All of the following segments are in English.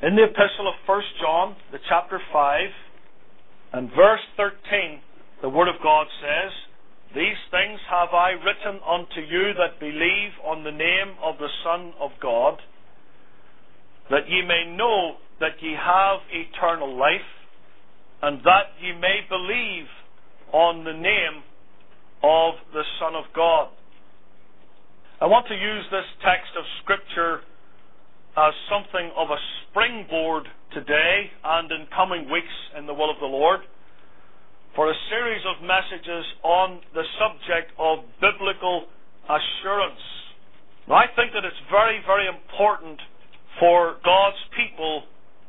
In the epistle of 1 John, the chapter 5, and verse 13, the Word of God says, "These things have I written unto you that believe on the name of the Son of God, that ye may know that ye have eternal life, and that ye may believe on the name of the Son of God." I want to use this text of Scripture as something of a springboard today and in coming weeks in the will of the Lord for a series of messages on the subject of biblical assurance. Now, I think that it's very, very important for God's people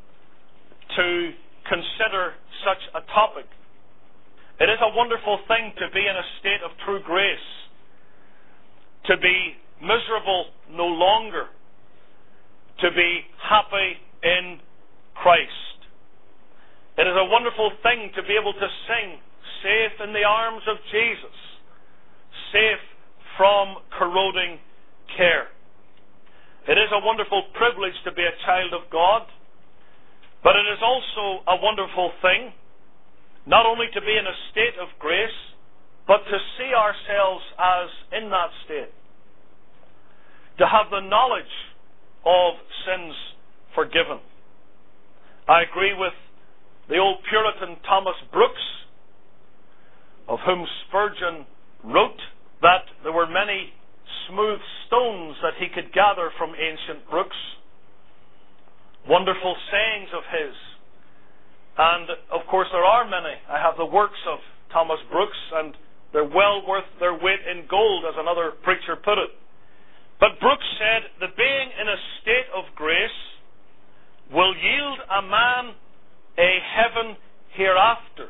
to consider such a topic. It is a wonderful thing to be in a state of true grace, to be miserable no longer, to be happy in Christ. It is a wonderful thing to be able to sing, "Safe in the arms of Jesus, safe from corroding care." It is a wonderful privilege to be a child of God, but it is also a wonderful thing not only to be in a state of grace, but to see ourselves as in that state, to have the knowledge of sins forgiven. I agree with the old Puritan Thomas Brooks, of whom Spurgeon wrote that there were many smooth stones that he could gather from ancient brooks. Wonderful sayings of his. And of course there are many. I have the works of Thomas Brooks, and they're well worth their weight in gold, as another preacher put it. But Brooks said, "The being in a state of grace will yield a man a heaven hereafter.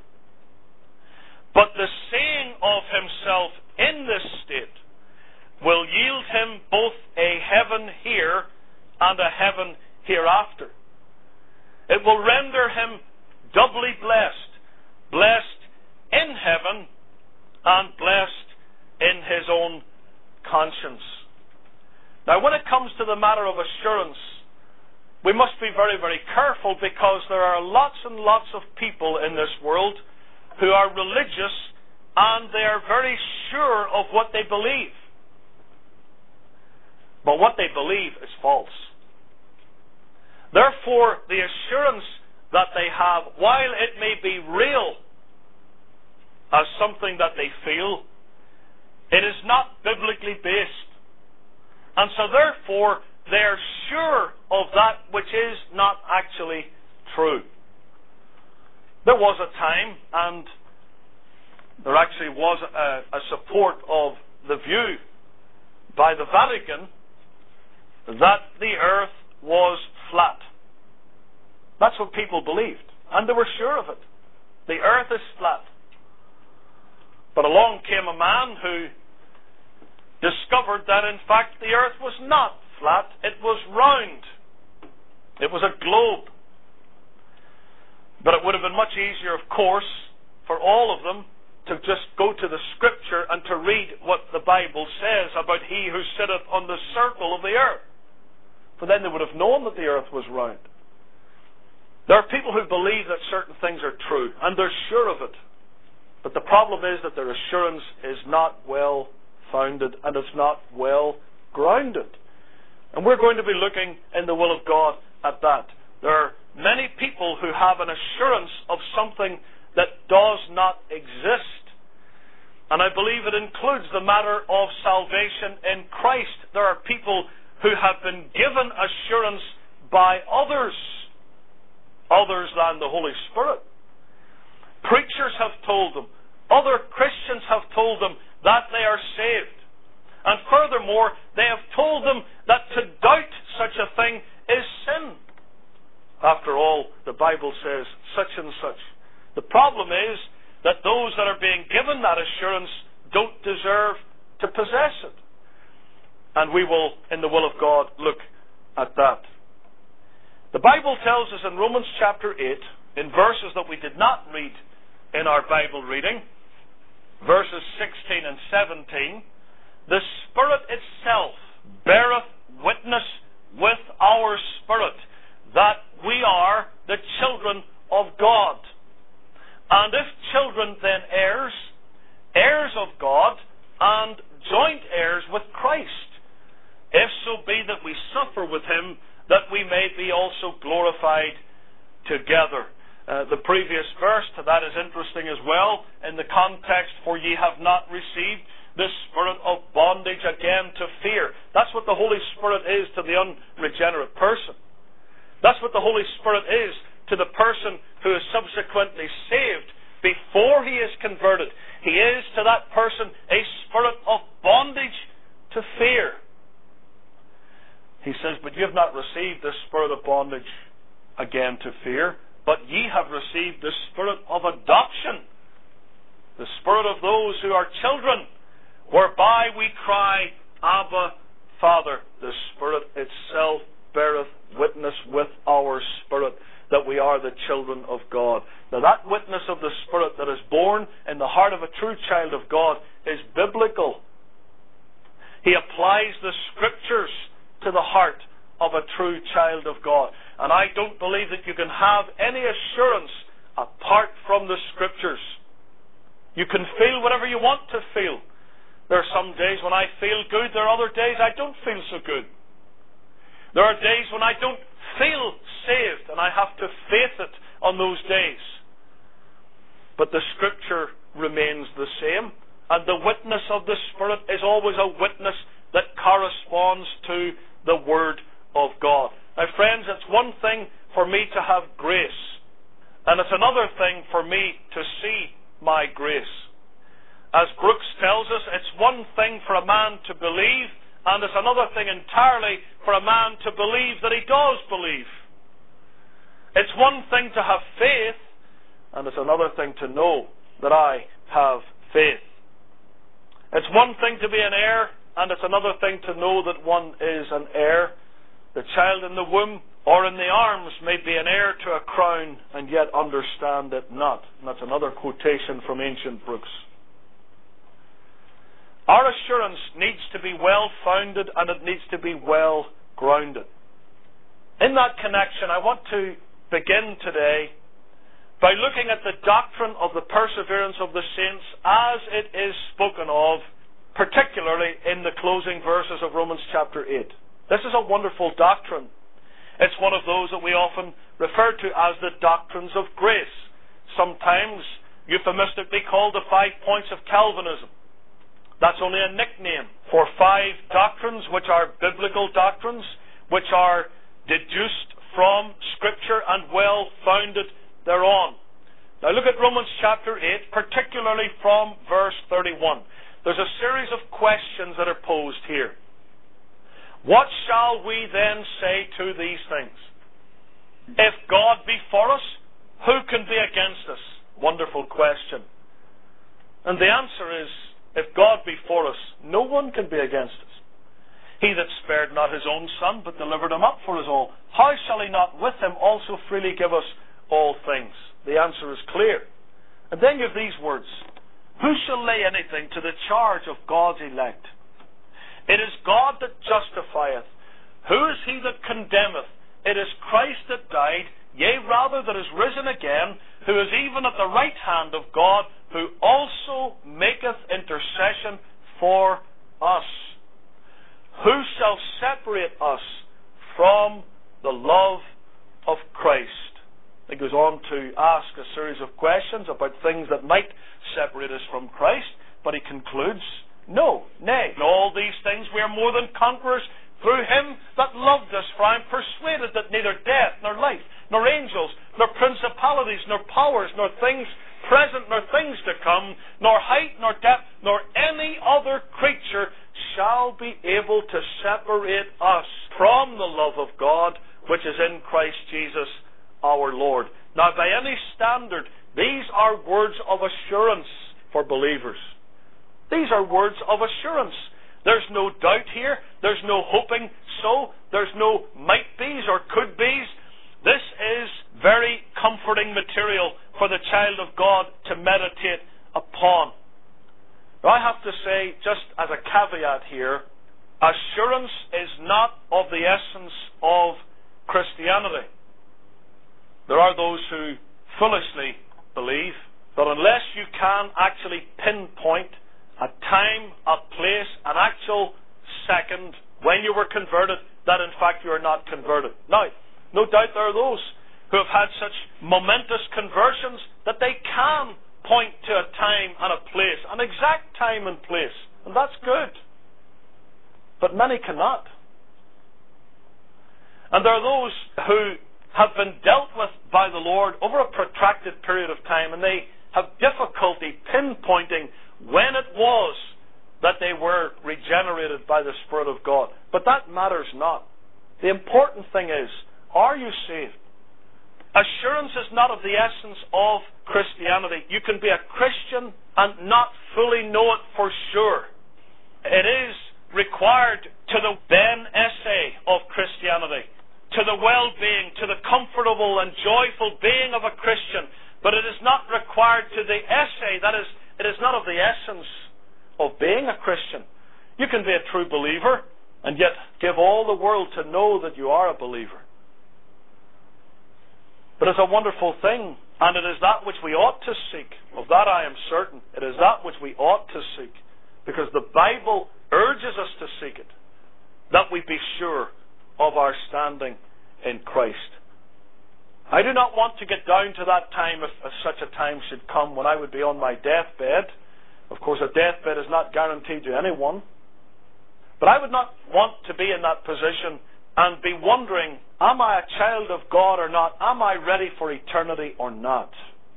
But the seeing of himself in this state will yield him both a heaven here and a heaven hereafter. It will render him doubly blessed, blessed in heaven and blessed in his own conscience." Now, when it comes to the matter of assurance, we must be very, very careful, because there are lots and lots of people in this world who are religious and they are very sure of what they believe. But what they believe is false. Therefore, the assurance that they have, while it may be real as something that they feel, it is not biblically based. And so therefore, they are sure of that which is not actually true. There was a time, and there actually was a support of the view by the Vatican that the earth was flat. That's what people believed, and they were sure of it. The earth is flat. But along came a man who discovered that in fact the earth was not flat, it was round. It was a globe. But it would have been much easier, of course, for all of them to just go to the Scripture and to read what the Bible says about He who sitteth on the circle of the earth. For then they would have known that the earth was round. There are people who believe that certain things are true, and they're sure of it. But the problem is that their assurance is not well founded, and it's not well grounded. And we're going to be looking in the will of God at that. There are many people who have an assurance of something that does not exist. And I believe it includes the matter of salvation in Christ. There are people who have been given assurance by others than the Holy Spirit. Preachers have told them, other Christians have told them that they are saved. And furthermore, they have told them that to doubt such a thing is sin. After all, the Bible says such and such. The problem is that those that are being given that assurance don't deserve to possess it. And we will, in the will of God, look at that. The Bible tells us in Romans chapter 8, in verses that we did not read in our Bible reading, verses 16 and 17, the Spirit itself beareth witness with our spirit that we the children of God. And if children, then heirs, heirs of God, and joint heirs with Christ, if so be that we suffer with him, that we may be also glorified together. The previous verse to that is interesting as well, in the context, for ye have not received the spirit of bondage again to fear. That's what the Holy Spirit is to the unregenerate person. That's what the Holy Spirit is to the person who is subsequently saved before he is converted. He is to that person a spirit of bondage to fear. He says, but ye have not received the spirit of bondage again to fear, but ye have received the spirit of adoption, the spirit of those who are children, whereby we cry, Abba, Father. The Spirit itself beareth witness with our spirit that we are the children of God. Now that witness of the Spirit that is born in the heart of a true child of God is biblical. He applies the Scriptures to the heart of a true child of God. And I don't believe that you can have any assurance apart from the Scriptures. You can feel whatever you want to feel. There are some days when I feel good. There are other days I don't feel so good. There are days when I don't feel saved, and I have to faith it on those days. But the Scripture remains the same, and the witness of the Spirit is always a witness that corresponds to the Word of God. Now, friends, it's one thing for me to have grace, and it's another thing for me to see my grace. As Brooks tells us, it's one thing for a man to believe, and it's another thing entirely for a man to believe that he does believe. It's one thing to have faith, and it's another thing to know that I have faith. It's one thing to be an heir, and it's another thing to know that one is an heir. The child in the womb or in the arms may be an heir to a crown, and yet understand it not. And that's another quotation from ancient Brooks. Our assurance needs to be well founded, and it needs to be well grounded. In that connection, I want to begin today by looking at the doctrine of the perseverance of the saints as it is spoken of, particularly in the closing verses of Romans chapter 8. This is a wonderful doctrine. It's one of those that we often refer to as the doctrines of grace, sometimes euphemistically called the 5 points of Calvinism. That's only a nickname for 5 doctrines which are biblical doctrines, which are deduced from Scripture and well founded thereon. Now look at Romans chapter 8, particularly from verse 31. There's a series of questions that are posed here. What shall we then say to these things? If God be for us, who can be against us? Wonderful question. And the answer is, if God be for us, no one can be against us. He that spared not his own Son, but delivered him up for us all, how shall he not with him also freely give us all things? The answer is clear. And then you have these words, who shall lay anything to the charge of God's elect? It is God that justifieth. Who is he that condemneth? It is Christ that died, yea, rather that is risen again, who is even at the right hand of God, who also maketh intercession for us. Who shall separate us from the love of Christ? He goes on to ask a series of questions about things that might separate us from Christ, but he concludes, no, nay, in all these things we are more than conquerors through him that loved us, for I am persuaded that neither death, nor life, nor angels, nor principalities, nor powers, nor things present, nor things to come, nor height, nor depth, nor any other creature shall be able to separate us from the love of God, which is in Christ Jesus our Lord. Now, by any standard, these are words of assurance for believers. These are words of assurance. There's no doubt here. There's no hoping so. There's no might be's or could be's. This is very comforting material for the child of God to meditate upon. Now, I have to say, just as a caveat here, assurance is not of the essence of Christianity. There are those who foolishly believe that unless you can actually pinpoint a time, a place, an actual second when you were converted, that in fact you are not converted. Now, no doubt there are those who have had such momentous conversions that they can point to a time and a place, an exact time and place, and that's good. But many cannot. And there are those who have been dealt with by the Lord over a protracted period of time, and they have difficulty pinpointing when it was that they were regenerated by the Spirit of God. But that matters not. The important thing is, are you saved? Assurance is not of the essence of Christianity. You can be a Christian and not fully know it for sure. It is required to the ben esse of Christianity, to the well-being, to the comfortable and joyful being of a Christian. But it is not required to the esse, that is, it is not of the essence of being a Christian. You can be a true believer and yet give all the world to know that you are a believer. But it's a wonderful thing, and it is that which we ought to seek. Of that I am certain. It is that which we ought to seek, because the Bible urges us to seek it, that we be sure of our standing in Christ. I do not want to get down to that time, if such a time should come, when I would be on my deathbed. Of course, a deathbed is not guaranteed to anyone. But I would not want to be in that position and be wondering, am I a child of God or not? Am I ready for eternity or not?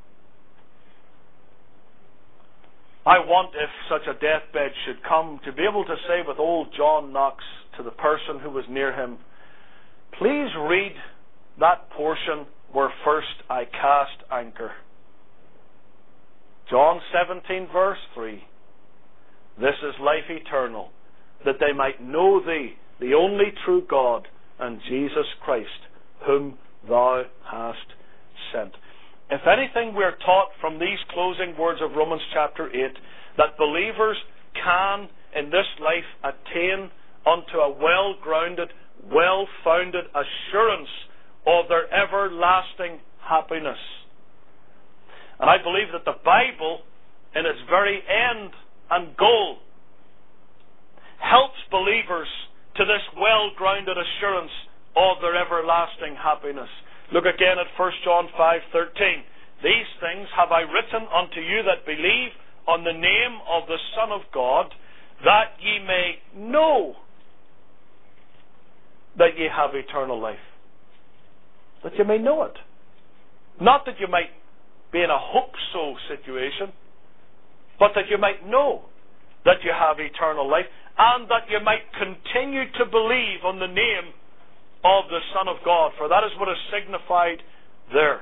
I want, if such a deathbed should come, to be able to say with old John Knox to the person who was near him, please read that portion where first I cast anchor. John 17 verse 3. This is life eternal, that they might know thee, the only true God, and Jesus Christ, whom thou hast sent. If anything, we are taught from these closing words of Romans chapter 8, that believers can, in this life, attain unto a well-grounded, well-founded assurance of their everlasting happiness. And I believe that the Bible, in its very end and goal, helps believers to this well-grounded assurance of their everlasting happiness. Look again at 1 John 5:13. These things have I written unto you that believe on the name of the Son of God, that ye may know that ye have eternal life. That you may know it. Not that you might be in a hope-so situation, but that you might know that you have eternal life, and that you might continue to believe on the name of the Son of God, for that is what is signified there.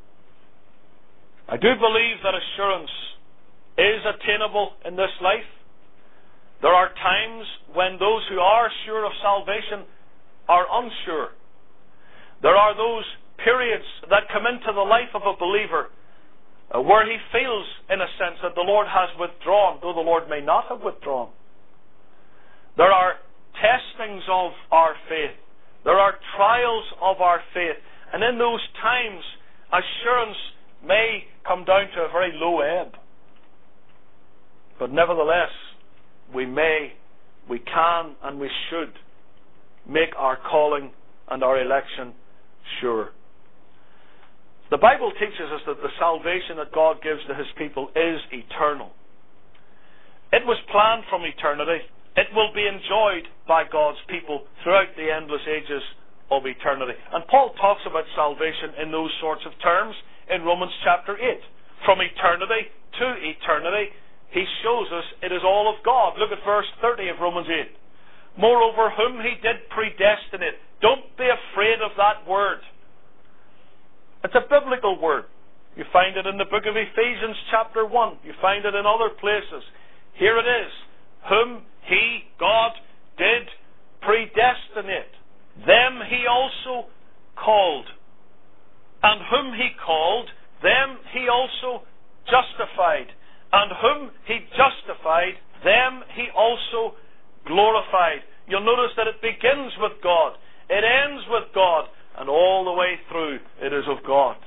I do believe that assurance is attainable in this life. There are times when those who are sure of salvation are unsure. There are those periods that come into the life of a believer where he feels, in a sense, that the Lord has withdrawn, though the Lord may not have withdrawn. There are testings of our faith. There are trials of our faith. And in those times, assurance may come down to a very low ebb. But nevertheless, we can, and we should make our calling and our election sure. The Bible teaches us that the salvation that God gives to His people is eternal. It was planned from eternity. It will be enjoyed by God's people throughout the endless ages of eternity. And Paul talks about salvation in those sorts of terms in Romans chapter 8. From eternity to eternity, he shows us it is all of God. Look at verse 30 of Romans 8. Moreover, whom he did predestinate. Don't be afraid of that word. It's a biblical word. You find it in the book of Ephesians chapter 1. You find it in other places. Here it is. Whom he, God, did predestinate. Them he also called. And whom he called, them he also justified. And whom he justified, them he also glorified. You'll notice that it begins with God. It ends with God. And all the way through, it is of God.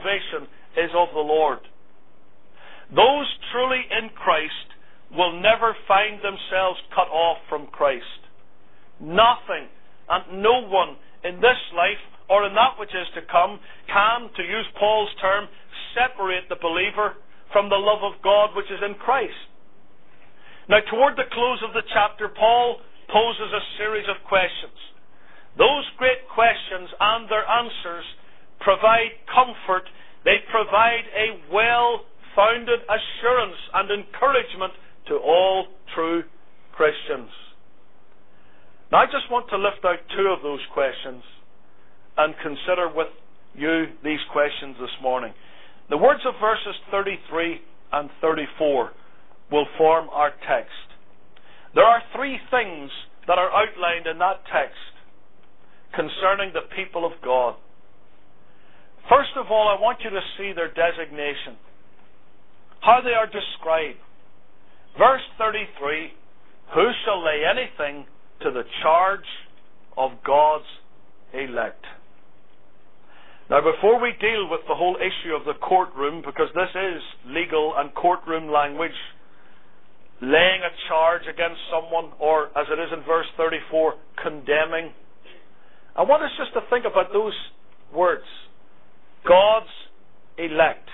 salvation is of the Lord. Those truly in Christ will never find themselves cut off from Christ. Nothing and no one in this life or in that which is to come can, to use Paul's term, separate the believer from the love of God which is in Christ. Now, toward the close of the chapter, Paul poses a series of questions. Those great questions and their answers provide comfort. They provide a well-founded assurance and encouragement to all true Christians. Now, I just want to lift out two of those questions and consider with you these questions this morning. The words of verses 33 and 34 will form our text. There are three things that are outlined in that text concerning the people of God. First of all, I want you to see their designation, how they are described. Verse 33, who shall lay anything to the charge of God's elect? Now, before we deal with the whole issue of the courtroom, because this is legal and courtroom language, laying a charge against someone, or as it is in verse 34, condemning, I want us just to think about those words. God's elect.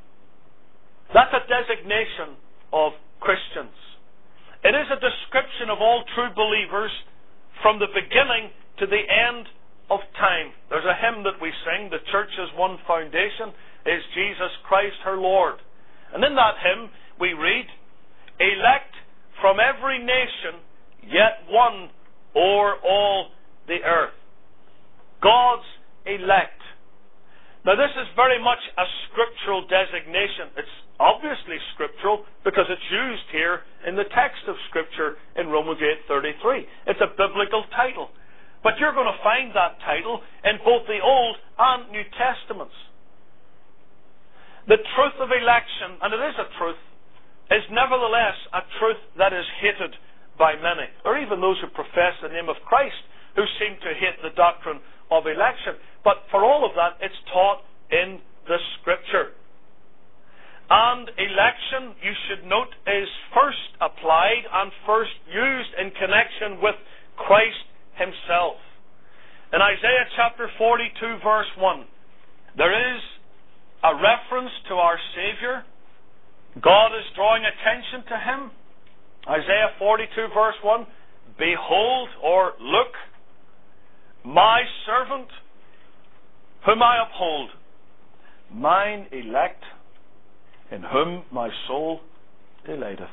That's a designation of Christians. It is a description of all true believers from the beginning to the end of time. There's a hymn that we sing, the church's one foundation is Jesus Christ her Lord. And in that hymn we read, elect from every nation, yet one o'er all the earth. God's elect. Now, this is very much a scriptural designation. It's obviously scriptural because it's used here in the text of Scripture in Romans 8:33. It's a biblical title. But you're going to find that title in both the Old and New Testaments. The truth of election, and it is a truth, is nevertheless a truth that is hated by many, or even those who profess the name of Christ, who seem to hate the doctrine of election. But for all of that, it's taught in the Scripture. And election, you should note, is first applied and first used in connection with Christ Himself. In Isaiah chapter 42 verse 1, there is a reference to our Savior. God is drawing attention to Him. Isaiah 42 verse 1, behold, or look, my servant, whom I uphold, mine elect, in whom my soul delighteth.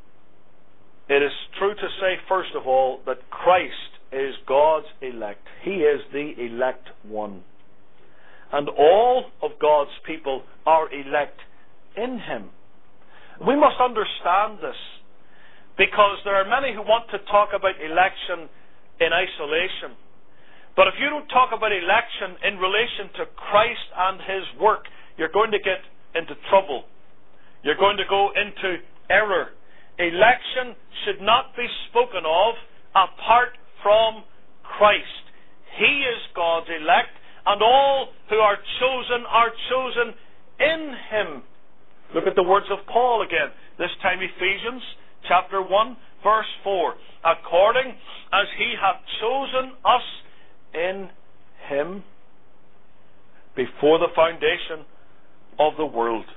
It is true to say, first of all, that Christ is God's elect. He is the elect one. And all of God's people are elect in Him. We must understand this, because there are many who want to talk about election in isolation. But if you don't talk about election in relation to Christ and His work, you're going to get into trouble. You're going to go into error. Election should not be spoken of apart from Christ. He is God's elect, and all who are chosen in Him. Look at the words of Paul again, this time Ephesians chapter 1 verse 4. According as He hath chosen us in Him before the foundation of the world.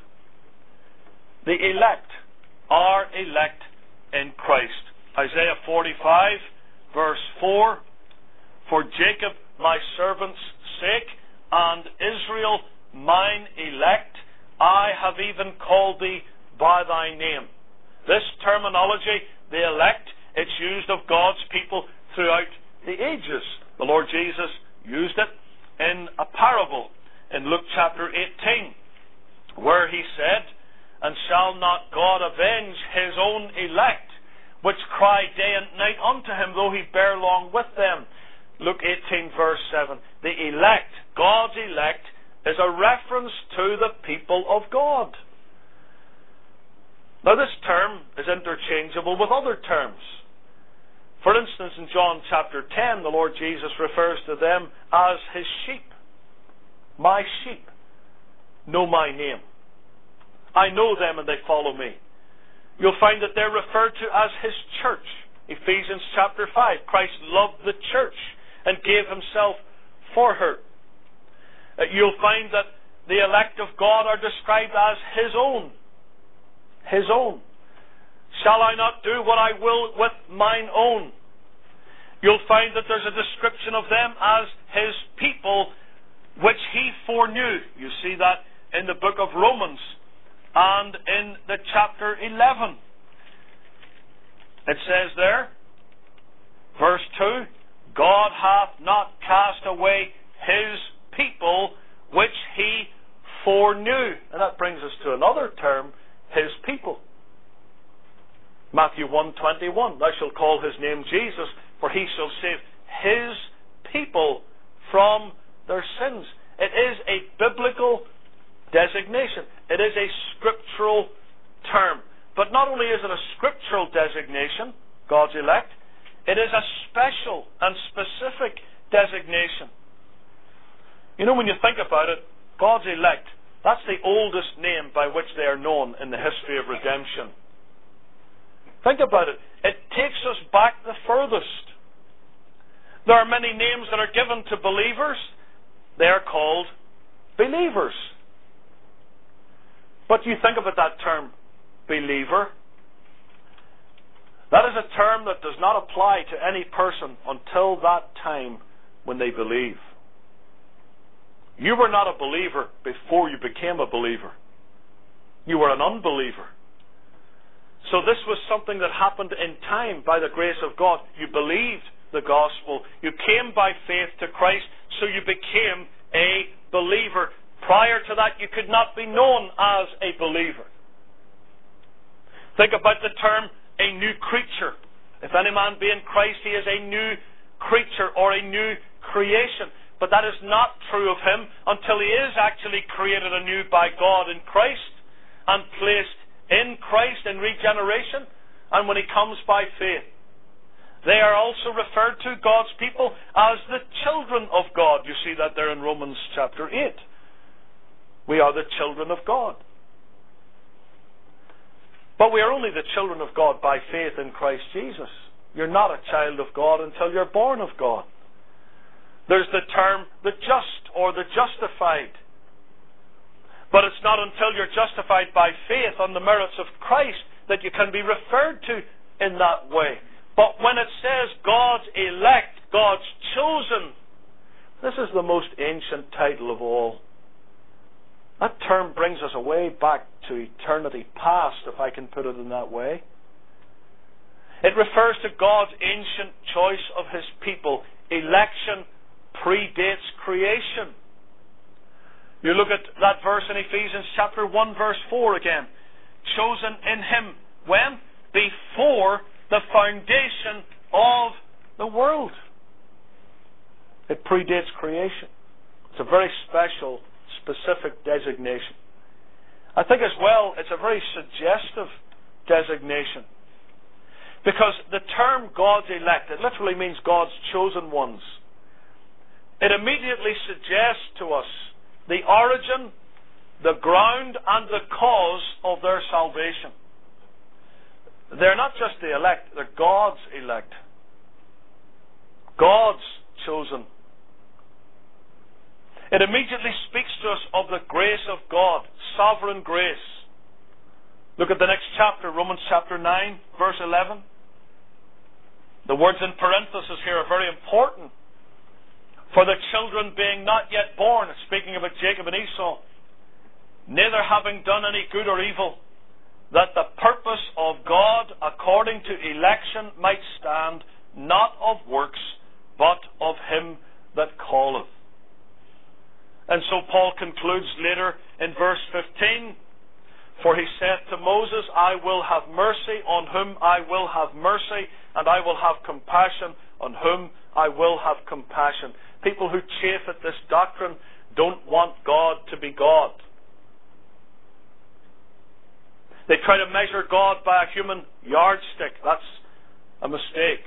The elect are elect in Christ. Isaiah 45 verse 4, for Jacob my servant's sake, and Israel mine elect, I have even called thee by thy name. This terminology, the elect, it's used of God's people throughout the ages. The Lord Jesus used it in a parable in Luke chapter 18, where He said, and shall not God avenge His own elect, which cry day and night unto Him, though He bear long with them? Luke 18 verse 7. The elect, God's elect, is a reference to the people of God. Now, this term is interchangeable with other terms. For instance, in John chapter 10, the Lord Jesus refers to them as His sheep. My sheep. know my name. I know them and they follow me. You'll find that they're referred to as His church. Ephesians chapter 5. Christ loved the church and gave Himself for her. You'll find that the elect of God are described as His own. His own. Shall I not do what I will with mine own? You'll find that there's a description of them as His people, which He foreknew. You see that in the book of Romans and in the chapter 11. It says there, verse 2, God hath not cast away His people, which He foreknew. And that brings us to another term, His people. Matthew 1:21, thou shalt call His name Jesus, for He shall save His people from their sins. It is a biblical designation. It is a scriptural term. But not only is it a scriptural designation, God's elect, it is a special and specific designation. You know, when you think about it, God's elect, that's the oldest name by which they are known in the history of redemption. Think about it. It takes us back the furthest. There are many names that are given to believers. They are called believers. But you think about that term, believer. That is a term that does not apply to any person until that time when they believe. You were not a believer before you became a believer. You were an unbeliever. So this was something that happened in time by the grace of God. You believed the gospel. You came by faith to Christ, so you became a believer. Prior to that, you could not be known as a believer. Think about the term, a new creature. If any man be in Christ, he is a new creature or a new creation. But that is not true of him until he is actually created anew by God in Christ and placed in Christ in regeneration, and when he comes by faith. They are also referred to, God's people, as the children of God. You see that there in Romans chapter 8. We are the children of God. But we are only the children of God by faith in Christ Jesus. You're not a child of God until you're born of God. There's the term the just or the justified. But it's not until you're justified by faith on the merits of Christ that you can be referred to in that way. But when it says God's elect, God's chosen, this is the most ancient title of all. That term brings us way back to eternity past, if I can put it in that way. It refers to God's ancient choice of His people. Election predates creation. You look at that verse in Ephesians chapter 1 verse 4 again. Chosen in Him, when? Before the foundation of the world. It predates creation. It's a very special, specific designation. I think as well it's a very suggestive designation. Because the term God's elect, it literally means God's chosen ones. It immediately suggests to us the origin, the ground, and the cause of their salvation. They're not just the elect, they're God's elect. God's chosen. It immediately speaks to us of the grace of God, sovereign grace. Look at the next chapter, Romans chapter 9, verse 11. The words in parenthesis here are very important. For the children being not yet born, speaking about Jacob and Esau, neither having done any good or evil, that the purpose of God according to election might stand, not of works, but of Him that calleth. And so Paul concludes later in verse 15, for he saith to Moses, I will have mercy on whom I will have mercy, and I will have compassion on whom I will have compassion. People who chafe at this doctrine don't want God to be God. They try to measure God by a human yardstick. That's a mistake.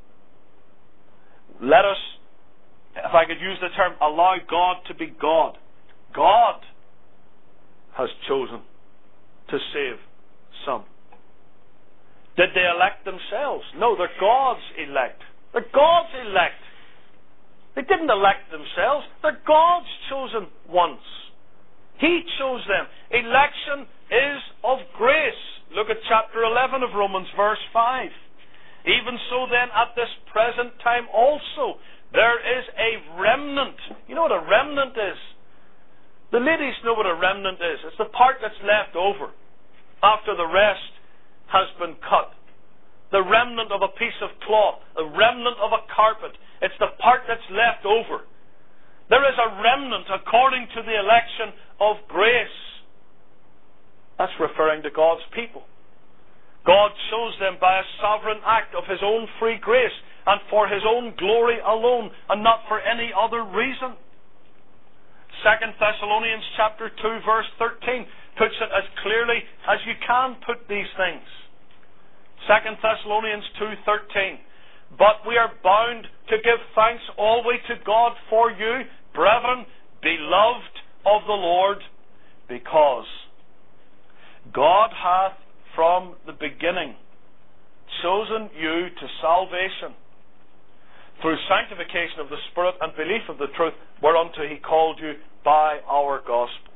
Let us, if I could use the term, allow God to be God. God has chosen to save some. Did they elect themselves? No, they're God's elect. They're God's elect. They didn't elect themselves. They're God's chosen ones. He chose them. Election is of grace. Look at chapter 11 of Romans, verse 5. Even so then, at this present time also, there is a remnant. You know what a remnant is? The ladies know what a remnant is. It's the part that's left over after the rest has been cut. The remnant of a piece of cloth, a remnant of a carpet. It's the part that's left over. There is a remnant according to the election of grace. That's referring to God's people. God chose them by a sovereign act of His own free grace and for His own glory alone and not for any other reason. 2 Thessalonians chapter 2 verse 13 puts it as clearly as you can put these things. 2 Thessalonians 2:13. But we are bound to give thanks always to God for you, brethren, beloved of the Lord, because God hath from the beginning chosen you to salvation through sanctification of the Spirit and belief of the truth, whereunto He called you by our gospel.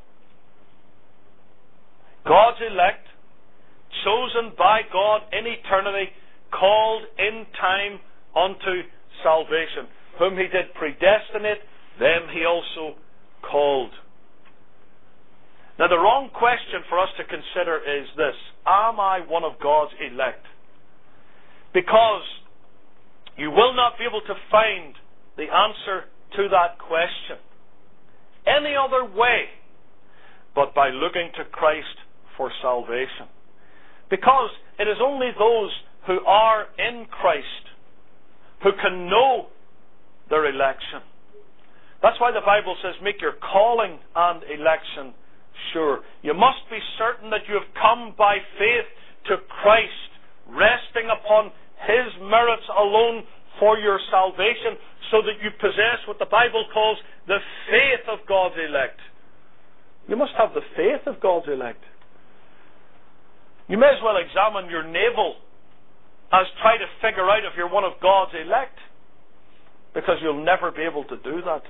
God's elect, chosen by God in eternity, called in time unto salvation. Whom He did predestinate, them He also called. Now the wrong question for us to consider is this: am I one of God's elect? Because you will not be able to find the answer to that question any other way but by looking to Christ for salvation. Because it is only those who are in Christ who can know their election. That's why the Bible says, make your calling and election sure. You must be certain that you have come by faith to Christ, resting upon His merits alone for your salvation, so that you possess what the Bible calls the faith of God's elect. You must have the faith of God's elect. You may as well examine your navel as try to figure out if you're one of God's elect, because you'll never be able to do that.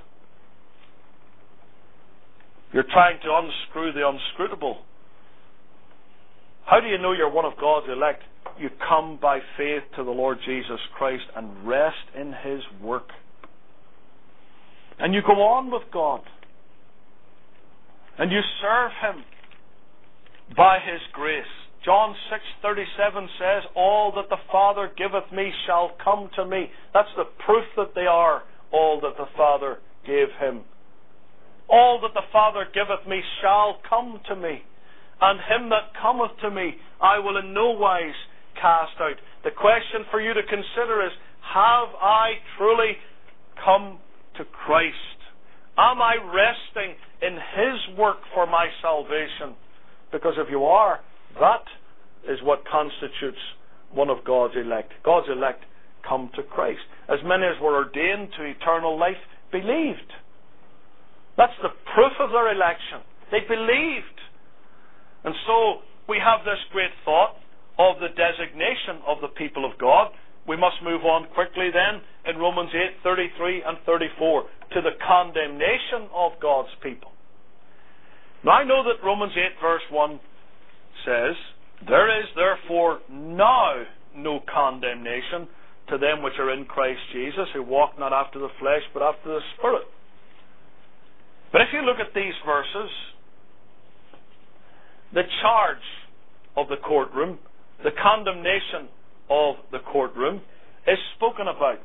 You're trying to unscrew the unscrutable. How do you know you're one of God's elect? You come by faith to the Lord Jesus Christ and rest in His work. And you go on with God. And you serve Him by His grace. John 6:37 says, all that the Father giveth me shall come to me. That's the proof that they are all that the Father gave Him. All that the Father giveth me shall come to me, and him that cometh to me I will in no wise cast out. The question for you to consider is, have I truly come to Christ? Am I resting in His work for my salvation? Because if you are, that is what constitutes one of God's elect. God's elect come to Christ. As many as were ordained to eternal life believed. That's the proof of their election. They believed. And so we have this great thought of the designation of the people of God. We must move on quickly then in Romans 8:33 and 34 to the condemnation of God's people. Now I know that Romans 8 verse 1 says, there is therefore now no condemnation to them which are in Christ Jesus, who walk not after the flesh but after the Spirit. But if you look at these verses, the charge of the courtroom, the condemnation of the courtroom is spoken about.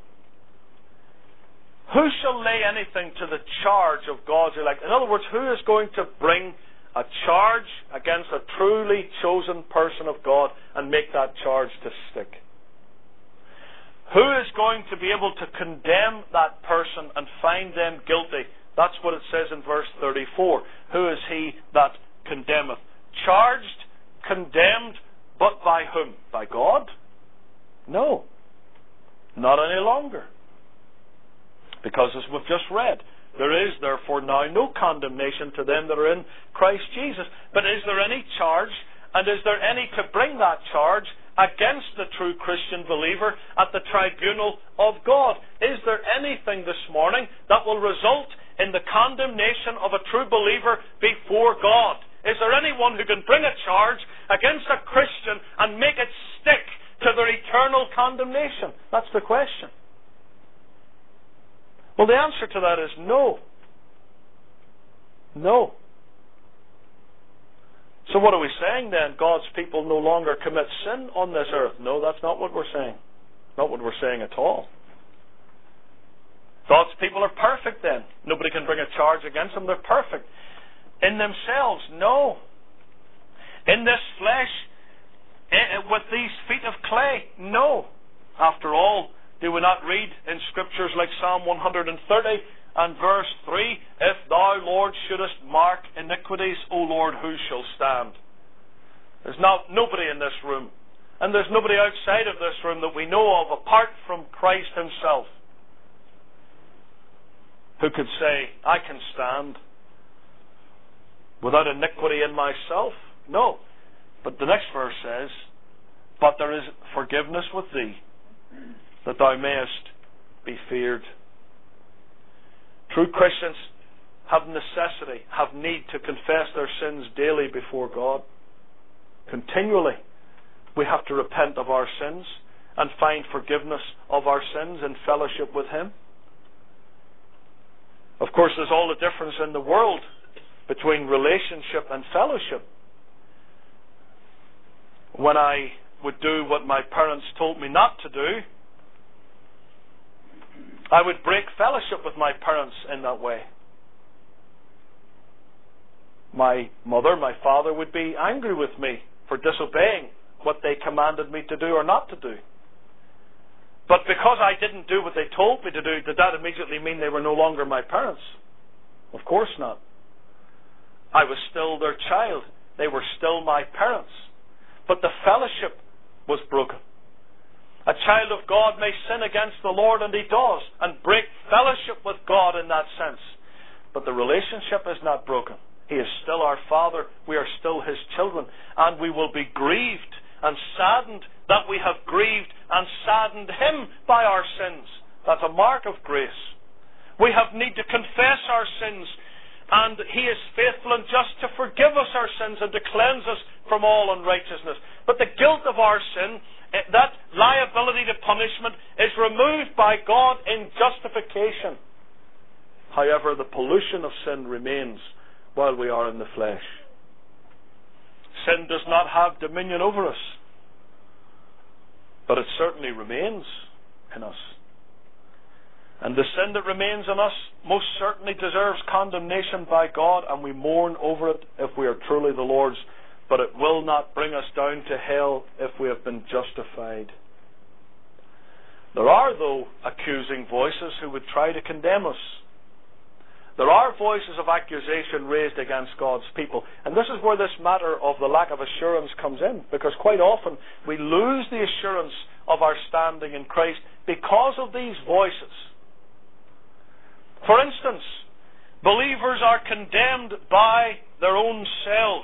Who shall lay anything to the charge of God's elect? In other words, who is going to bring a charge against a truly chosen person of God and make that charge to stick? Who is going to be able to condemn that person and find them guilty? That's what it says in verse 34. Who is he that condemneth? Charged, condemned, but by whom? By God? No. Not any longer. Because as we've just read, there is therefore therefore now no condemnation to them that are in Christ Jesus. But is there any charge, and is there any to bring that charge against the true Christian believer at the tribunal of God? Is there anything this morning that will result in the condemnation of a true believer before God? Is there anyone who can bring a charge against a Christian and make it stick to their eternal condemnation? That's the question. Well, the answer to that is no. No. So what are we saying then? God's people no longer commit sin on this earth? No, that's not what we're saying. Not what we're saying at all. God's people are perfect then. Nobody can bring a charge against them. They're perfect. In themselves? No. In this flesh, with these feet of clay? No. After all, do we not read in scriptures like Psalm 130 and verse 3, if thou, Lord, shouldest mark iniquities, O Lord, who shall stand? There's nobody in this room, and there's nobody outside of this room that we know of apart from Christ himself who could say, I can stand without iniquity in myself. No. But the next verse says, but there is forgiveness with thee, that thou mayest be feared. True Christians have necessity, have need to confess their sins daily before God. Continually, we have to repent of our sins and find forgiveness of our sins in fellowship with Him. Of course, there's all the difference in the world between relationship and fellowship. When I would do what my parents told me not to do, I would break fellowship with my parents in that way. My mother, my father would be angry with me for disobeying what they commanded me to do or not to do. But because I didn't do what they told me to do, did that immediately mean they were no longer my parents? Of course not. I was still their child. They were still my parents. But the fellowship was broken. A child of God may sin against the Lord, and he does, and break fellowship with God in that sense. But the relationship is not broken. He is still our Father. We are still His children. And we will be grieved and saddened that we have grieved and saddened Him by our sins. That's a mark of grace. We have need to confess our sins, and He is faithful and just to forgive us our sins and to cleanse us from all unrighteousness. But the guilt of our sin, that liability to punishment, is removed by God in justification. However, the pollution of sin remains while we are in the flesh. Sin does not have dominion over us, but it certainly remains in us. And the sin that remains in us most certainly deserves condemnation by God, and we mourn over it if we are truly the Lord's. But it will not bring us down to hell if we have been justified. There are, though, accusing voices who would try to condemn us. There are voices of accusation raised against God's people. And this is where this matter of the lack of assurance comes in, because quite often we lose the assurance of our standing in Christ because of these voices. For instance, believers are condemned by their own selves.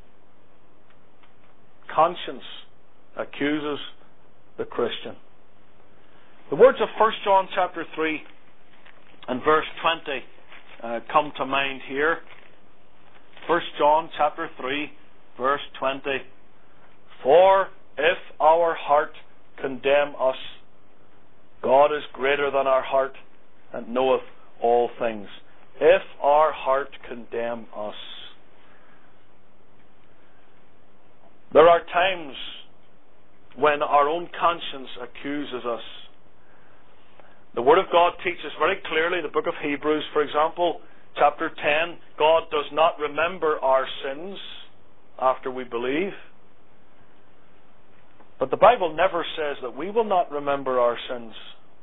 Conscience accuses the Christian. The words of 1 John chapter 3 and verse 20 come to mind here. 1 John chapter 3 verse 20. For if our heart condemn us, God is greater than our heart and knoweth all things. If our heart condemn us. There are times when our own conscience accuses us. The Word of God teaches very clearly, the book of Hebrews, for example, chapter 10, God does not remember our sins after we believe. But the Bible never says that we will not remember our sins.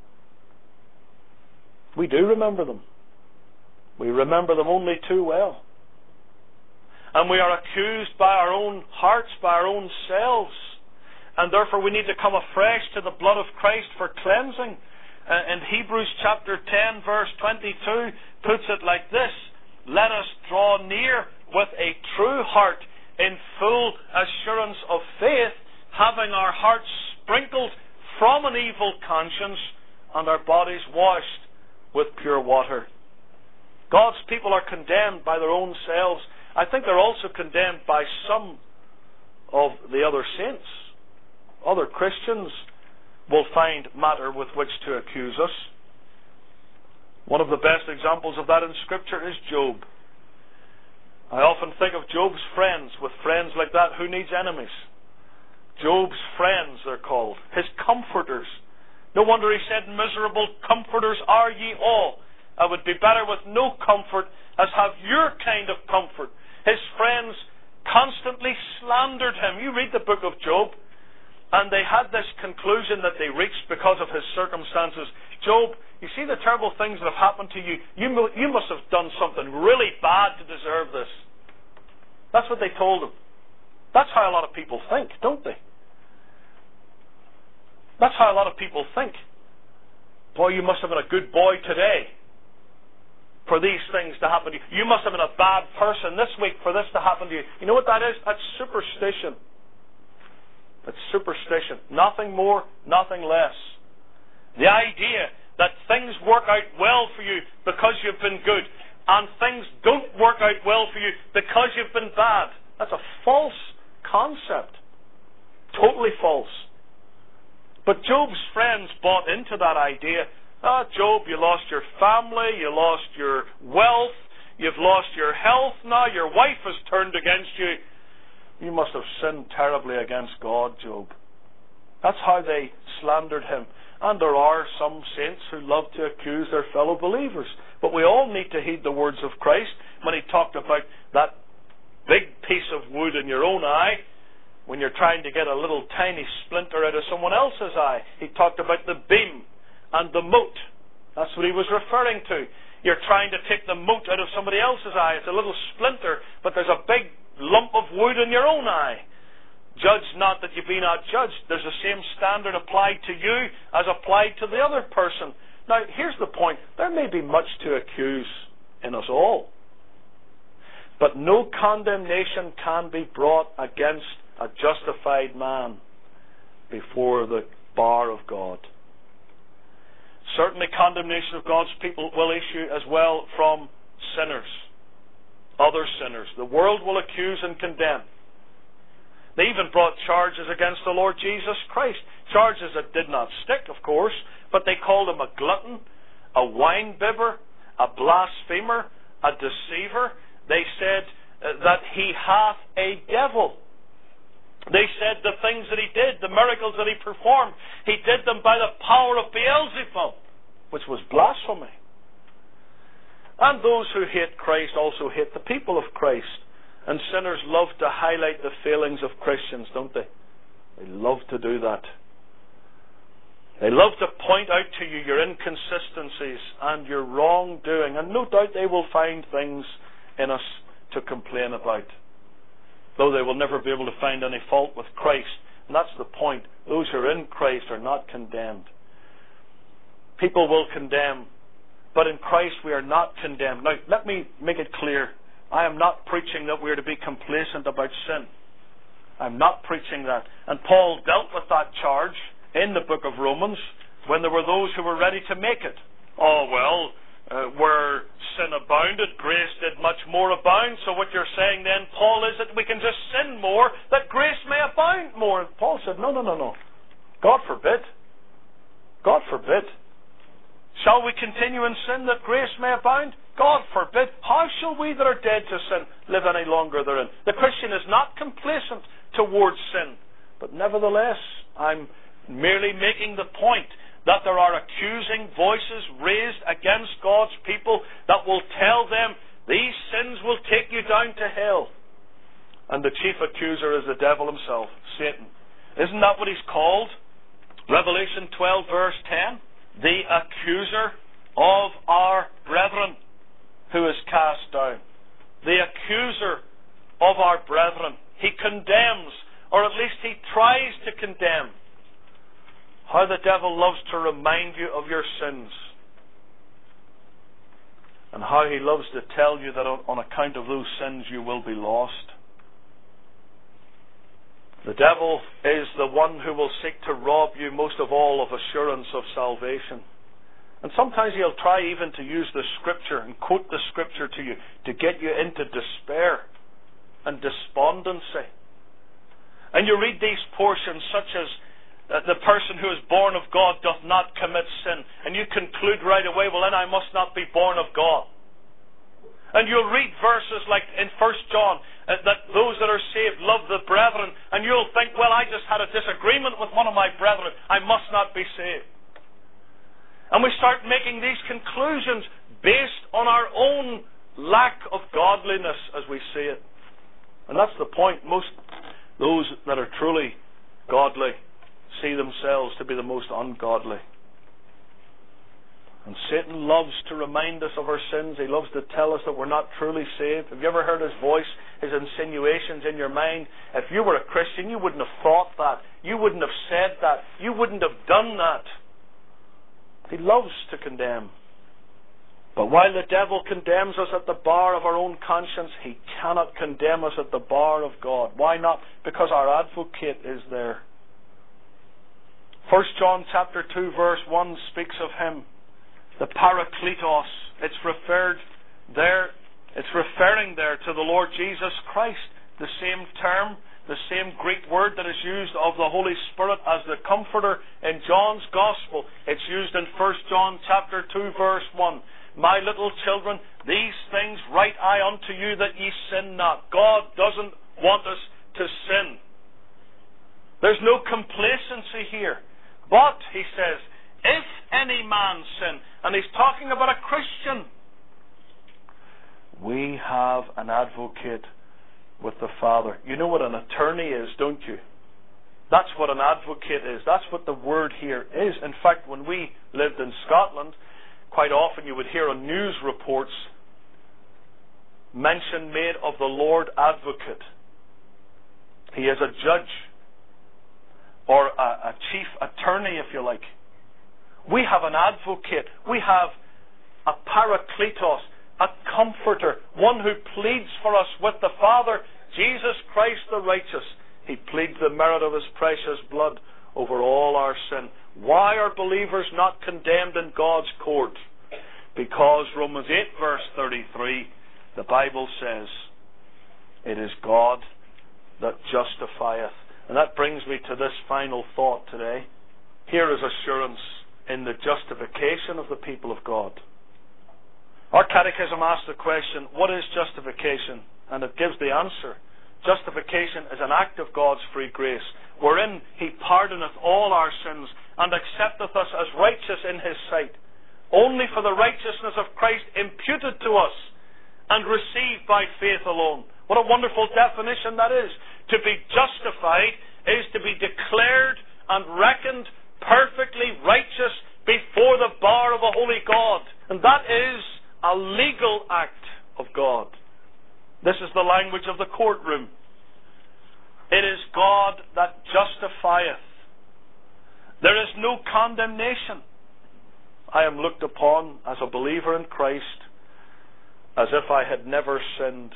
We do remember them. We remember them only too well. And we are accused by our own hearts, by our own selves. And therefore we need to come afresh to the blood of Christ for cleansing. In Hebrews chapter 10 verse 22 puts it like this. let us draw near with a true heart in full assurance of faith, having our hearts sprinkled from an evil conscience and our bodies washed with pure water. God's people are condemned by their own selves. I think they're also condemned by some of the other saints. Other Christians will find matter with which to accuse us. One of the best examples of that in Scripture is Job. I often think of Job's friends. With friends like that, who needs enemies? Job's friends, they're called. His comforters. No wonder he said, miserable comforters are ye all. I would be better with no comfort as have your kind of comfort. His friends constantly slandered him. You read the book of Job, and they had this conclusion that they reached because of his circumstances. Job, you see the terrible things that have happened to you. You must have done something really bad to deserve this. That's what they told him. That's how a lot of people think, don't they? That's how a lot of people think. Boy, you must have been a good boy today for these things to happen to you. You must have been a bad person this week for this to happen to you. You know what that is? That's superstition. That's superstition. Nothing more, nothing less. The idea that things work out well for you because you've been good, and things don't work out well for you because you've been bad. That's a false concept. Totally false. But Job's friends bought into that idea. Job, you lost your family, you lost your wealth, you've lost your health, now your wife has turned against you. You must have sinned terribly against God, Job. That's how they slandered him. And there are some saints who love to accuse their fellow believers. But we all need to heed the words of Christ when he talked about that big piece of wood in your own eye. When you're trying to get a little tiny splinter out of someone else's eye, he talked about the beam and the mote. That's what he was referring to. You're trying to take the mote out of somebody else's eye. It's a little splinter, but there's a big lump of wood in your own eye. Judge not that you be not judged. There's the same standard applied to you as applied to the other person. Now, here's the point. There may be much to accuse in us all, but no condemnation can be brought against a justified man before the bar of God. Certainly condemnation of God's people will issue as well from sinners, other sinners. The world will accuse and condemn. They even brought charges against the Lord Jesus Christ. Charges that did not stick, of course, but they called him a glutton, a wine-bibber, a blasphemer, a deceiver. They said that he hath a devil. They said the things that he did, the miracles that he performed, he did them by the power of Beelzebub, which was blasphemy. And those who hate Christ also hate the people of Christ. And sinners love to highlight the failings of Christians, don't they? They love to do that. They love to point out to you your inconsistencies and your wrongdoing. And no doubt they will find things in us to complain about, though they will never be able to find any fault with Christ. And that's the point. Those who are in Christ are not condemned. People will condemn, but in Christ we are not condemned. Now, let me make it clear. I am not preaching that we are to be complacent about sin. I'm not preaching that. And Paul dealt with that charge in the book of Romans when there were those who were ready to make it. Oh, well, where sin abounded, grace did much more abound. So what you're saying then, Paul, is that we can just sin more, that grace may abound more. Paul said, no. God forbid. God forbid. Shall we continue in sin that grace may abound? God forbid. How shall we that are dead to sin live any longer therein? The Christian is not complacent towards sin. But nevertheless, I'm merely making the point that there are accusing voices raised against God's people that will tell them these sins will take you down to hell. And the chief accuser is the devil himself, Satan. Isn't that what he's called? Revelation 12 verse 10. The accuser of our brethren, who is cast down. The accuser of our brethren. He condemns, or at least he tries to condemn. How the devil loves to remind you of your sins. and how he loves to tell you that on account of those sins you will be lost. The devil is the one who will seek to rob you most of all of assurance of salvation. And sometimes he'll try even to use the Scripture and quote the Scripture to you to get you into despair and despondency. And you read these portions such as the person who is born of God doth not commit sin, and you conclude right away, well then I must not be born of God. And you'll read verses like in 1 John, that those that are saved love the brethren, and you'll think, well, I just had a disagreement with one of my brethren, I must not be saved. And we start making these conclusions based on our own lack of godliness as we see it. And that's the point. Those that are truly godly see themselves to be the most ungodly. And Satan loves to remind us of our sins. He loves to tell us that we're not truly saved. Have you ever heard his voice, his insinuations in your mind? If you were a Christian, you wouldn't have thought that. You wouldn't have said that. You wouldn't have done that. He loves to condemn. But while the devil condemns us at the bar of our own conscience, he cannot condemn us at the bar of God. Why not? Because our advocate is there. 1 John chapter 2 verse 1 speaks of him, the Parakletos. It's referring there to the Lord Jesus Christ. The same term, the same Greek word that is used of the Holy Spirit as the Comforter in John's Gospel. It's used in 1 John chapter 2 verse 1. My little children, these things write I unto you that ye sin not. God doesn't want us to sin. There's no complacency here. But, he says, if any man sin, and he's talking about a Christian, we have an advocate with the Father. You know what an attorney is, don't you? That's what an advocate is. That's what the word here is. In fact, when we lived in Scotland, quite often you would hear on news reports mention made of the Lord Advocate. He is a judge, or a chief attorney, if you like. We have an advocate. We have a Parakletos, a comforter, one who pleads for us with the Father, Jesus Christ the righteous. He pleads the merit of his precious blood over all our sin. Why are believers not condemned in God's court? Because Romans 8 verse 33, the Bible says, it is God that justifieth. And that brings me to this final thought today. Here is assurance in the justification of the people of God. Our catechism asks the question, what is justification? And it gives the answer. Justification is an act of God's free grace, wherein he pardoneth all our sins, and accepteth us as righteous in his sight, only for the righteousness of Christ imputed to us, and received by faith alone. What a wonderful definition that is. To be justified is to be declared and reckoned perfectly righteous before the bar of a holy God. And that is a legal act of God. This is the language of the courtroom. It is God that justifieth. There is no condemnation. I am looked upon as a believer in Christ as if I had never sinned.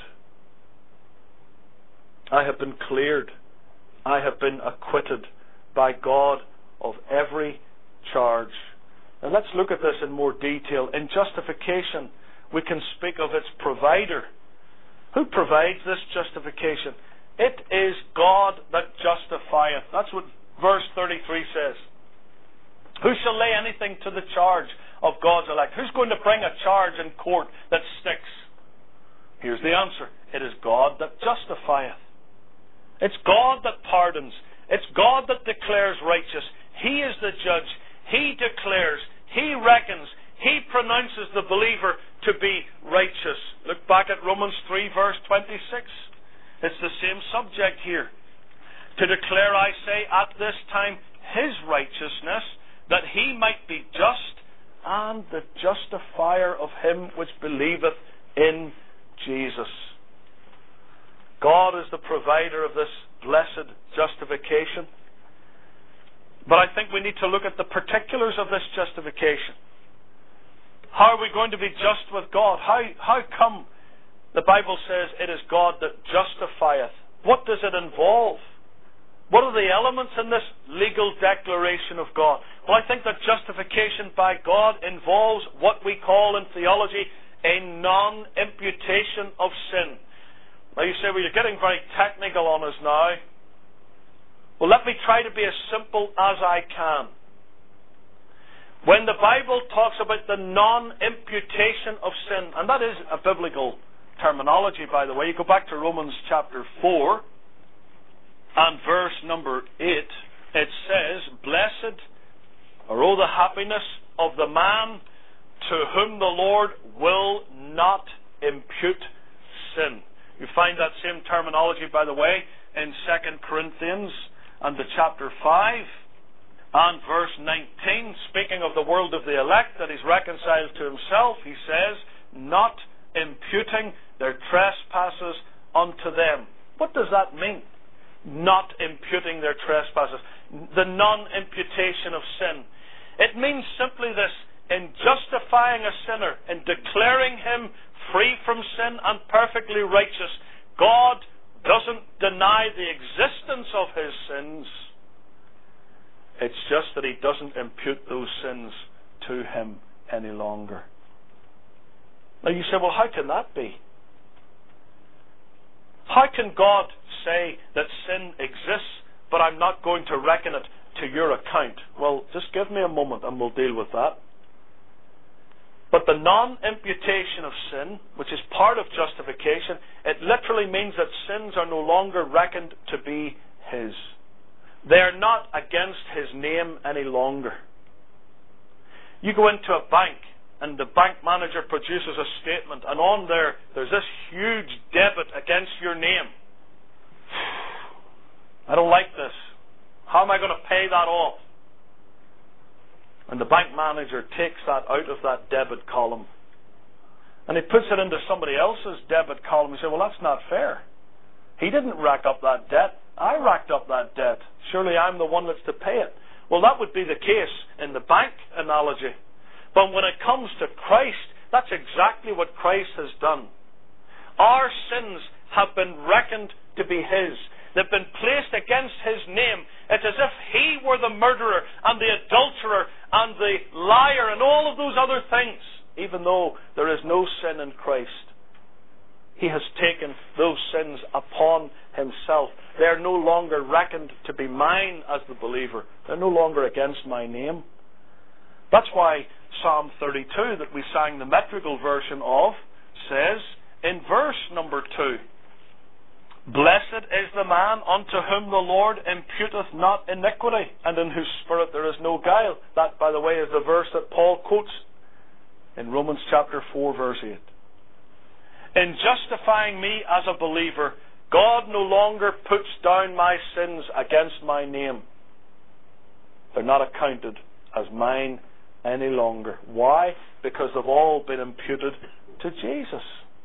I have been cleared. I have been acquitted by God of every charge. And let's look at this in more detail. In justification, we can speak of its provider. Who provides this justification? It is God that justifieth. That's what verse 33 says. Who shall lay anything to the charge of God's elect? Who's going to bring a charge in court that sticks? Here's the answer. It is God that justifieth. It's God that pardons. It's God that declares righteous. He is the judge. He declares. He reckons. He pronounces the believer to be righteous. Look back at Romans 3 verse 26. It's the same subject here. To declare, I say, at this time his righteousness, that he might be just and the justifier of him which believeth in Jesus. God is the provider of this blessed justification. But I think we need to look at the particulars of this justification. How are we going to be just with God? How come the Bible says it is God that justifieth? What does it involve? What are the elements in this legal declaration of God? Well, I think that justification by God involves what we call in theology a non-imputation of sin. Now you say, well, you're getting very technical on us now. Well, let me try to be as simple as I can. When the Bible talks about the non-imputation of sin, and that is a biblical terminology, by the way. You go back to Romans chapter 4 and verse number 8. It says, blessed, or oh, the happiness of the man to whom the Lord will not impute sin. You find that same terminology, by the way, in 2 Corinthians and the chapter 5 and verse 19, speaking of the world of the elect that he's reconciled to himself, he says, not imputing their trespasses unto them. What does that mean? Not imputing their trespasses. The non-imputation of sin. It means simply this: in justifying a sinner, in declaring him free from sin and perfectly righteous, God doesn't deny the existence of his sins. It's just that he doesn't impute those sins to him any longer. Now you say, well, how can that be? How can God say that sin exists, but I'm not going to reckon it to your account? Well, just give me a moment and we'll deal with that. But the non-imputation of sin, which is part of justification, it literally means that sins are no longer reckoned to be his. They are not against his name any longer. You go into a bank and the bank manager produces a statement, and on there's this huge debit against your name. I don't like this. How am I going to pay that off? And the bank manager takes that out of that debit column and he puts it into somebody else's debit column. He says, well, that's not fair. He didn't rack up that debt. I racked up that debt. Surely I'm the one that's to pay it. Well, that would be the case in the bank analogy. But when it comes to Christ, that's exactly what Christ has done. Our sins have been reckoned to be his. They've been placed against his name. It's as if he were the murderer and the adulterer and the liar and all of those other things, even though there is no sin in Christ. He has taken those sins upon himself. They are no longer reckoned to be mine as the believer. They're no longer against my name. That's why Psalm 32, that we sang the metrical version of, says in verse number 2, blessed is the man unto whom the Lord imputeth not iniquity, and in whose spirit there is no guile. That, by the way, is the verse that Paul quotes in Romans chapter 4, verse 8. In justifying me as a believer, God no longer puts down my sins against my name. They're not accounted as mine any longer. Why? Because they've all been imputed to Jesus.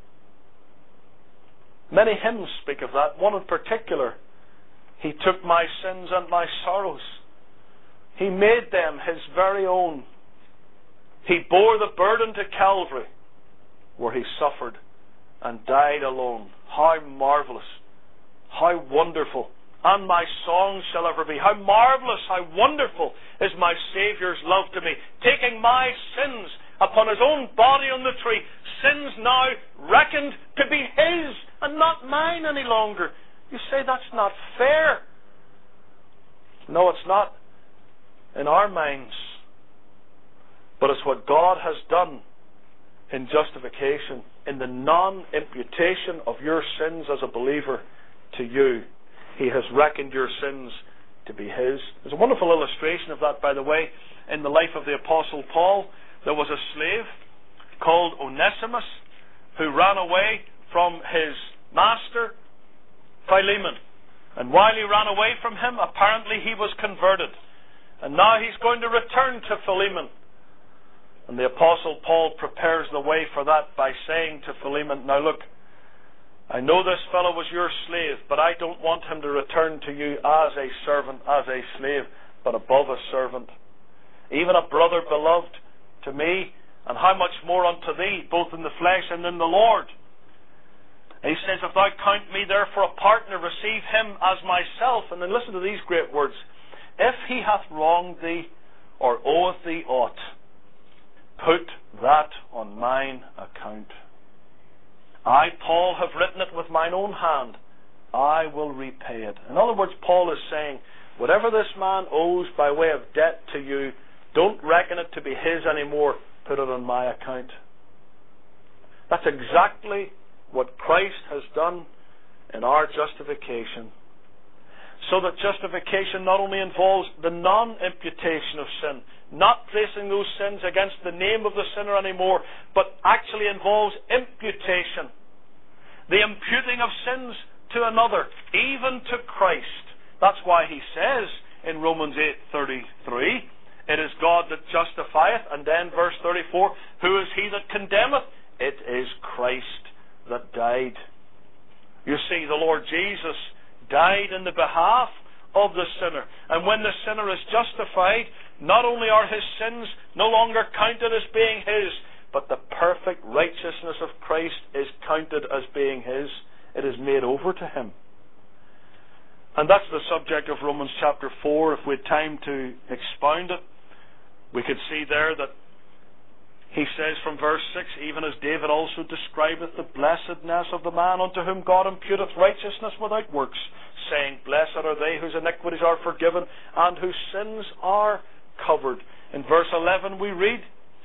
Many hymns speak of that. One in particular, he took my sins and my sorrows. He made them his very own. He bore the burden to Calvary, where he suffered and died alone. How marvelous, how wonderful, and my song shall ever be. How marvelous, how wonderful is my Saviour's love to me, taking my sins upon his own body on the tree, sins now reckoned to be his and not mine any longer. You say that's not fair. No, it's not in our minds, but it's what God has done in justification, in the non-imputation of your sins as a believer to you. He has reckoned your sins to be his. There's a wonderful illustration of that, by the way, in the life of the Apostle Paul. There was a slave called Onesimus who ran away from his master, Philemon. And while he ran away from him, apparently he was converted. And now he's going to return to Philemon. And the Apostle Paul prepares the way for that by saying to Philemon, now look, I know this fellow was your slave, but I don't want him to return to you as a servant, as a slave, but above a servant. Even a brother beloved to me, And how much more unto thee, both in the flesh and in the Lord. And he says, if thou count me therefore a partner, receive him as myself. And then listen to these great words. If he hath wronged thee, or oweth thee aught, put that on mine account. I, Paul, have written it with mine own hand. I will repay it. In other words, Paul is saying, whatever this man owes by way of debt to you, don't reckon it to be his anymore. Put it on my account. That's exactly what Christ has done in our justification. So that justification not only involves the non-imputation of sin, not placing those sins against the name of the sinner anymore, but actually involves imputation. The imputing of sins to another, even to Christ. That's why he says in Romans 8:33, it is God that justifieth, and then verse 34, who is he that condemneth? It is Christ that died. You see, the Lord Jesus died in the behalf of the sinner. And when the sinner is justified, not only are his sins no longer counted as being his, but the perfect righteousness of Christ is counted as being his. It is made over to him. And that's the subject of Romans chapter 4. If we had time to expound it, we could see there that he says from verse 6, even as David also describeth the blessedness of the man unto whom God imputeth righteousness without works, saying, blessed are they whose iniquities are forgiven and whose sins are covered. In verse 11 we read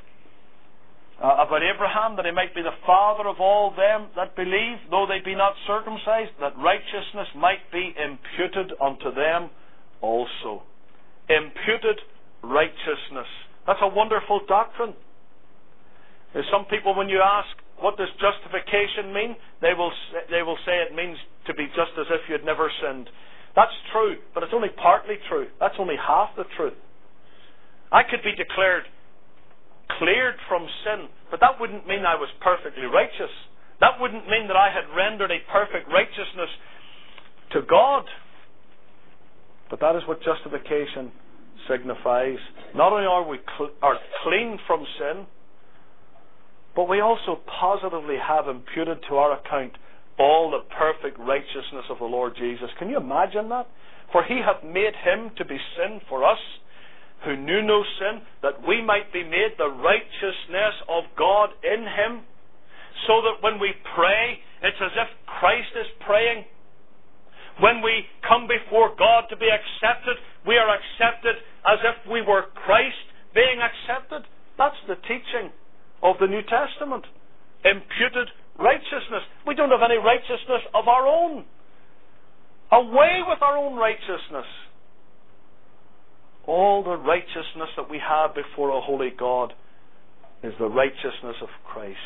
about Abraham, that he might be the father of all them that believe, though they be not circumcised, that righteousness might be imputed unto them also. Imputed righteousness. That's a wonderful doctrine. There's some people, when you ask, what does justification mean? They will say it means to be just as if you had never sinned. That's true, but it's only partly true. That's only half the truth. I could be declared cleared from sin, but that wouldn't mean I was perfectly righteous. That wouldn't mean that I had rendered a perfect righteousness to God. But that is what justification signifies. Not only are we clean from sin, but we also positively have imputed to our account all the perfect righteousness of the Lord Jesus. Can you imagine that? For he hath made him to be sin for us, who knew no sin, that we might be made the righteousness of God in him, so that when we pray, it's as if Christ is praying. When we come before God to be accepted, we are accepted as if we were Christ being accepted. That's the teaching of the New Testament. Imputed righteousness. We don't have any righteousness of our own. Away with our own righteousness. All the righteousness that we have before a holy God is the righteousness of Christ.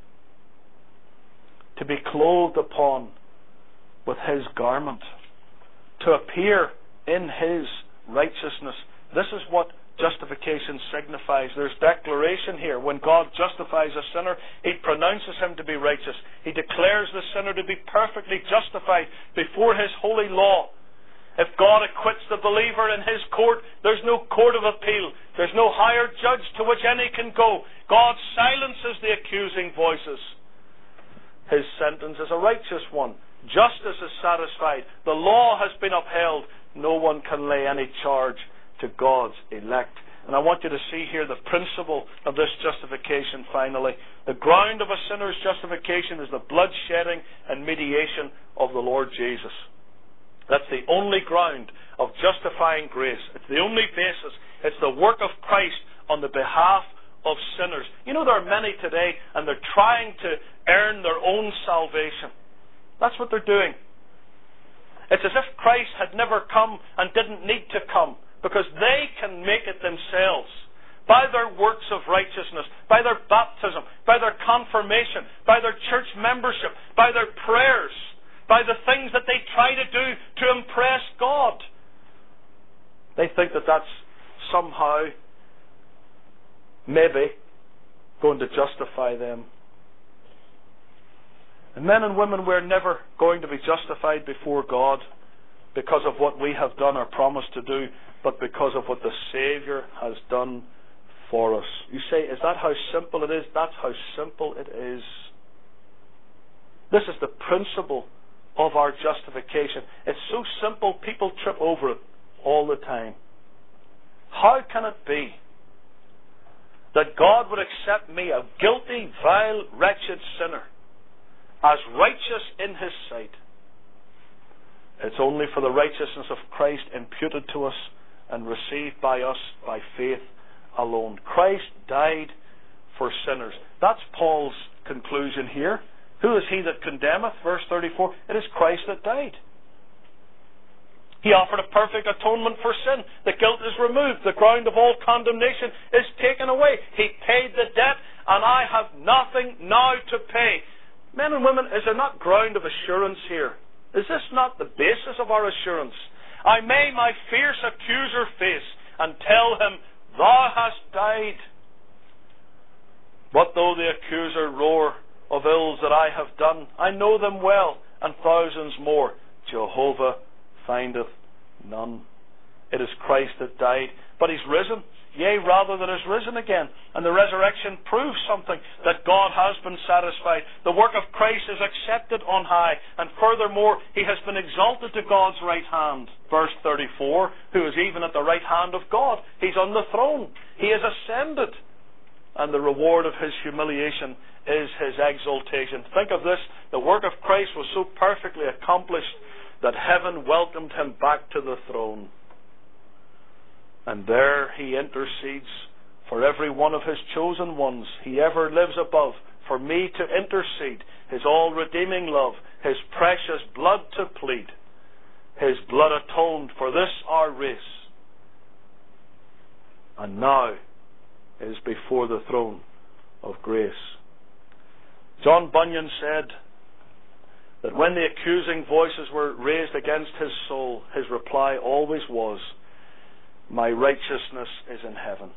To be clothed upon with his garment, to appear in his righteousness. This is what justification signifies. There's declaration here. When God justifies a sinner, he pronounces him to be righteous. He declares the sinner to be perfectly justified before his holy law. If God acquits the believer in his court, there's no court of appeal. There's no higher judge to which any can go. God silences the accusing voices. His sentence is a righteous one. Justice is satisfied. The law has been upheld. No one can lay any charge to God's elect. And I want you to see here the principle of this justification finally. The ground of a sinner's justification is the blood shedding and mediation of the Lord Jesus. That's the only ground of justifying grace. It's the only basis. It's the work of Christ on the behalf of sinners. You know, there are many today, and they're trying to earn their own salvation. That's what they're doing. It's as if Christ had never come and didn't need to come, because they can make it themselves. By their works of righteousness, by their baptism, by their confirmation, by their church membership, by their prayers, by the things that they try to do to impress God. They think that that's somehow, maybe, going to justify them. And men and women, we're never going to be justified before God because of what we have done or promised to do, but because of what the Saviour has done for us. You say, is that how simple it is? That's how simple it is. This is the principle of our justification. It's so simple, people trip over it all the time. How can it be that God would accept me, a guilty, vile, wretched sinner, as righteous in His sight? It's only for the righteousness of Christ imputed to us and received by us by faith alone. Christ died for sinners. That's Paul's conclusion here. Who is he that condemneth? Verse 34. It is Christ that died. He offered a perfect atonement for sin. The guilt is removed. The ground of all condemnation is taken away. He paid the debt, and I have nothing now to pay. Men and women, is there not ground of assurance here? Is this not the basis of our assurance? I may my fierce accuser face and tell him, Thou hast died. What though the accuser roar of ills that I have done? I know them well, and thousands more. Jehovah findeth none. It is Christ that died, but He's risen. Yea, rather that is risen again. And the resurrection proves something, that God has been satisfied. The work of Christ is accepted on high. And furthermore, He has been exalted to God's right hand. Verse 34, who is even at the right hand of God. He's on the throne. He is ascended. And the reward of His humiliation is His exaltation. Think of this. The work of Christ was so perfectly accomplished that heaven welcomed Him back to the throne. And there He intercedes for every one of His chosen ones. He ever lives above for me to intercede. His all-redeeming love, His precious blood to plead. His blood atoned for this our race. And now is before the throne of grace. John Bunyan said that when the accusing voices were raised against his soul, his reply always was, My righteousness is in heaven.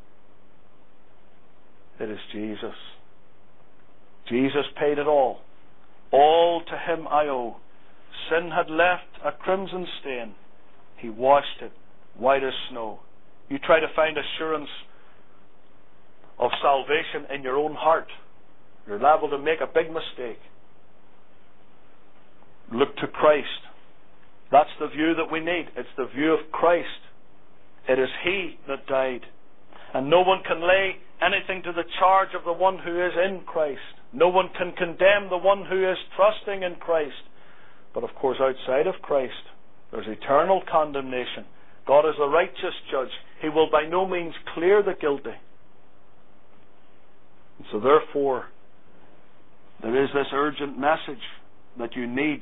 It is Jesus. Jesus paid it all. All to Him I owe. Sin had left a crimson stain. He washed it white as snow. You try to find assurance of salvation in your own heart, you're liable to make a big mistake. Look to Christ. That's the view that we need. It's the view of Christ. It is He that died. And no one can lay anything to the charge of the one who is in Christ. No one can condemn the one who is trusting in Christ. But of course, outside of Christ, there's eternal condemnation. God is the righteous judge. He will by no means clear the guilty. And so therefore, there is this urgent message that you need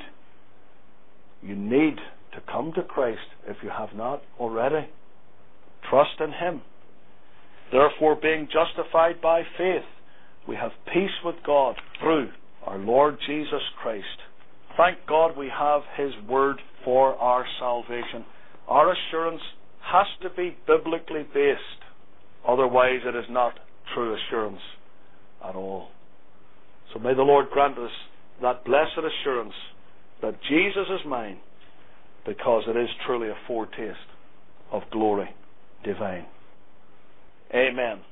to come to Christ if you have not already. Trust in Him. Therefore, being justified by faith, we have peace with God through our Lord Jesus Christ. Thank God we have His Word for our salvation. Our assurance has to be biblically based. Otherwise, it is not true assurance at all. So may the Lord grant us that blessed assurance that Jesus is mine, because it is truly a foretaste of glory divine. Amen.